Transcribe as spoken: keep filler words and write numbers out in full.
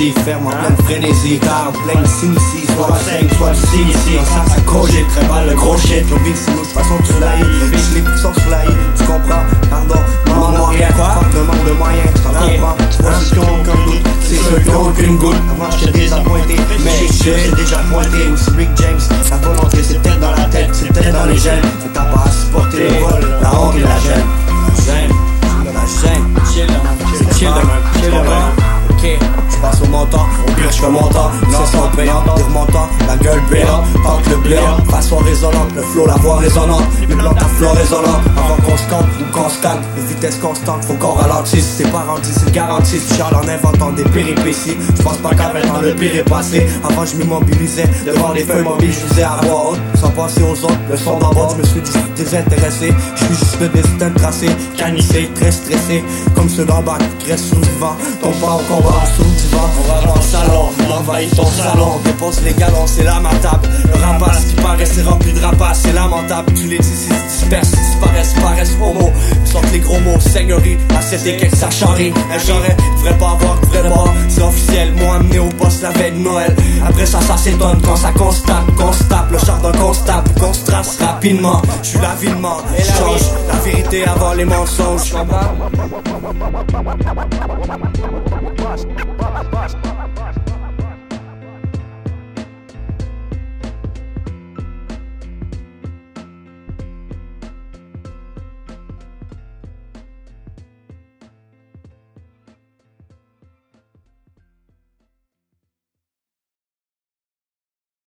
ici, ferme en pleine frénésie, car plein de s'initie, soit la scène, soit le signe ici. On s'en s'accroche, très mal le gros shit. Nos beats, c'est nous, de toute façon tu l'as eu. Bitch, les puissants sur la I, tu comprends, pardon, demande-moi rien, quoi. Fuck le manque de moyens, je t'en comprends. Tu vois, ceux qui ont aucun doute, c'est ceux qui ont aucune goutte. Avant, j'étais désappointé, mais j'ai déjà pointé. Aussi Rick James, la volonté, c'est peut-être dans la tête, c'est peut-être dans les gènes. Mais t'as pas à supporter le vol, la honte et la gêne. La gêne, la gêne. Chill, c'est chill demain, chill demain. Ok, je passe au montant, au pire je fais mon temps. C'est son payant, dire mon temps, la gueule béante, tente le bléant, façon résonante, le flow, la voix résonante, les blancs ta flow résonante, avant qu'on se campe ou qu'on stagne, les vitesses constantes, faut qu'on ralentisse, c'est pas renti, c'est garanti, si Charles en inventant des péripéties, je pense pas qu'à vingt ans le pire est passé, avant je m'immobilisais, devant les feuilles mobiles, je disais à voix haute, sans penser aux autres, le son d'en bas, je me suis dit désintéressé, je suis juste le destin tracé, canissé, très stressé, comme ceux d'en bas qui restent sous le vent, ton pas au combat. Sous le divan, on va dans le salon, on envahit ton salon, dépose les galons, c'est là ma table. Le rapace qui paraît, c'est rempli de rapaces, c'est lamentable. Tu les dis, ils se dispersent, ils disparaissent, paraissent homo. Ils sortent les gros mots, seigneurie, assiette et quelques sacharés. Un charret, devrait pas avoir, devrait pas. C'est officiel, m'ont amené au poste la veille de Noël. Après ça, ça s'étonne quand ça constate, constate. Le char d'un constable, qu'on se trace rapidement. Je suis l'avilement, je change la vérité avant les mensonges. Bust, bust, bust.